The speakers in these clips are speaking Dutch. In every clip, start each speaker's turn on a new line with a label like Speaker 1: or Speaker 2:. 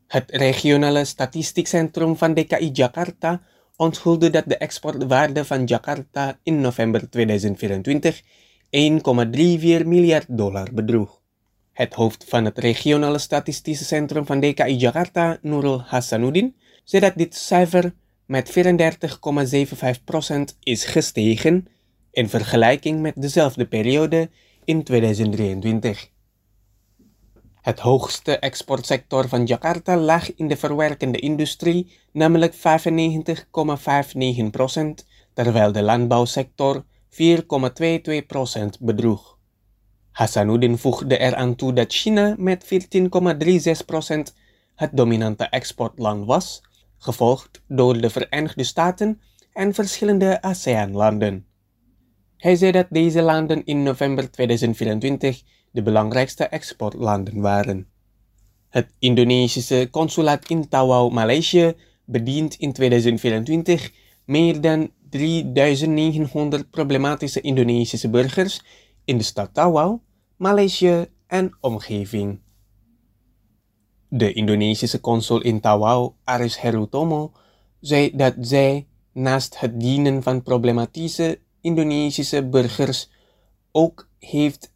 Speaker 1: Het regionale statistiekcentrum van DKI Jakarta onthulde dat de exportwaarde van Jakarta in november 2024 $1,34 miljard bedroeg. Het hoofd van het regionale statistische centrum van DKI Jakarta, Nurul Hasanuddin, zei dat dit cijfer met 34,75% is gestegen in vergelijking met dezelfde periode in 2023. Het hoogste exportsector van Jakarta lag in de verwerkende industrie, namelijk 95,59%, terwijl de landbouwsector 4,22% bedroeg. Hasanuddin voegde eraan toe dat China met 14,36% het dominante exportland was, gevolgd door de Verenigde Staten en verschillende ASEAN-landen. Hij zei dat deze landen in november 2024 de belangrijkste exportlanden waren. Het Indonesische consulaat in Tawau, Maleisië, bedient in 2024 meer dan 3.900 problematische Indonesische burgers in de stad Tawau, Maleisië en omgeving. De Indonesische consul in Tawau, Aris Herutomo, zei dat zij naast het dienen van problematische Indonesische burgers ook heeft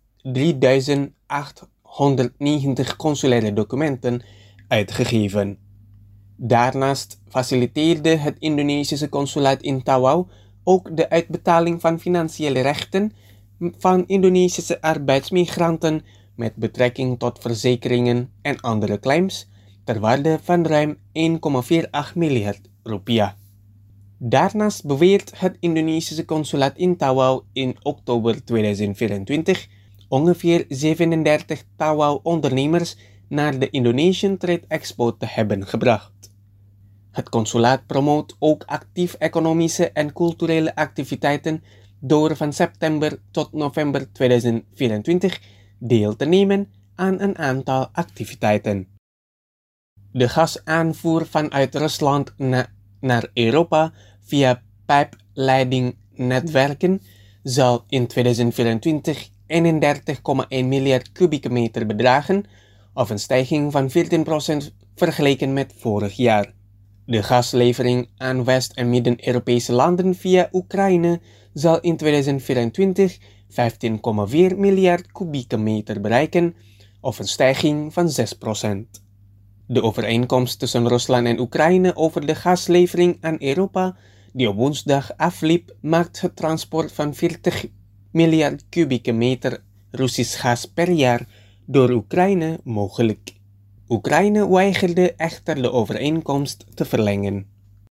Speaker 1: 3.890 consulaire documenten uitgegeven. Daarnaast faciliteerde het Indonesische consulaat in Tawau ook de uitbetaling van financiële rechten van Indonesische arbeidsmigranten met betrekking tot verzekeringen en andere claims ter waarde van ruim 1,48 miljard rupiah. Daarnaast beweert het Indonesische consulaat in Tawau in oktober 2024 ongeveer 37 Tawau-ondernemers naar de Indonesian Trade Expo te hebben gebracht. Het consulaat promoot ook actief economische en culturele activiteiten door van september tot november 2024 deel te nemen aan een aantal activiteiten. De gasaanvoer vanuit Rusland naar Europa via pijpleidingnetwerken zal in 2024 31,1 miljard kubieke meter bedragen, of een stijging van 14% vergeleken met vorig jaar. De gaslevering aan West- en Midden-Europese landen via Oekraïne zal in 2024 15,4 miljard kubieke meter bereiken, of een stijging van 6%. De overeenkomst tussen Rusland en Oekraïne over de gaslevering aan Europa, die op woensdag afliep, maakt het transport van 40 miljard kubieke meter Russisch gas per jaar door Oekraïne mogelijk. Oekraïne weigerde echter de overeenkomst te verlengen.